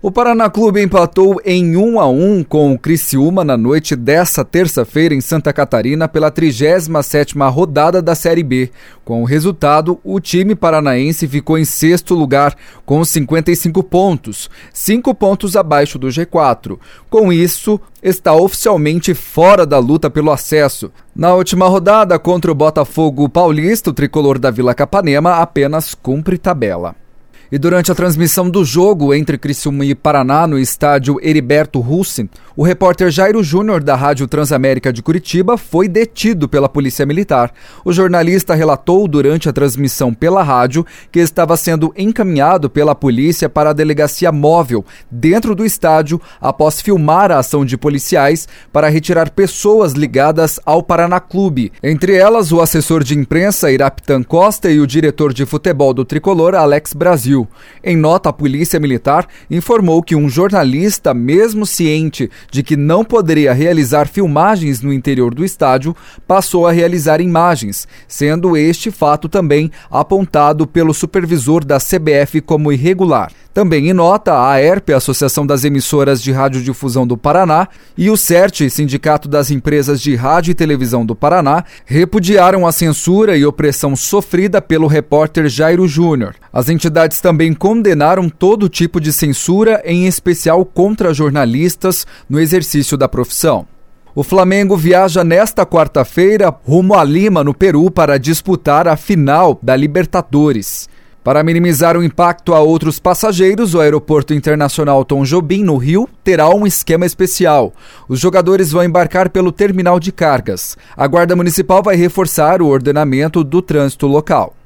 O Paraná Clube empatou em 1-1 com o Criciúma na noite desta terça-feira em Santa Catarina pela 37ª rodada da Série B. Com o resultado, o time paranaense ficou em sexto lugar com 55 pontos, 5 pontos abaixo do G4. Com isso, está oficialmente fora da luta pelo acesso. Na última rodada contra o Botafogo Paulista, o tricolor da Vila Capanema apenas cumpre tabela. E durante a transmissão do jogo entre Criciúma e Paraná no estádio Heriberto Russin, o repórter Jairo Júnior da Rádio Transamérica de Curitiba foi detido pela Polícia Militar. O jornalista relatou durante a transmissão pela rádio que estava sendo encaminhado pela polícia para a delegacia móvel dentro do estádio após filmar a ação de policiais para retirar pessoas ligadas ao Paraná Clube. Entre elas, o assessor de imprensa Iraptan Costa e o diretor de futebol do tricolor Alex Brasil. Em nota, a Polícia Militar informou que um jornalista, mesmo ciente de que não poderia realizar filmagens no interior do estádio, passou a realizar imagens, sendo este fato também apontado pelo supervisor da CBF como irregular. Também em nota, a AERP, Associação das Emissoras de Radiodifusão do Paraná, e o CERT, Sindicato das Empresas de Rádio e Televisão do Paraná, repudiaram a censura e opressão sofrida pelo repórter Jairo Júnior. As entidades também condenaram todo tipo de censura, em especial contra jornalistas, no exercício da profissão. O Flamengo viaja nesta quarta-feira rumo a Lima, no Peru, para disputar a final da Libertadores. Para minimizar o impacto a outros passageiros, o Aeroporto Internacional Tom Jobim, no Rio, terá um esquema especial. Os jogadores vão embarcar pelo terminal de cargas. A Guarda Municipal vai reforçar o ordenamento do trânsito local.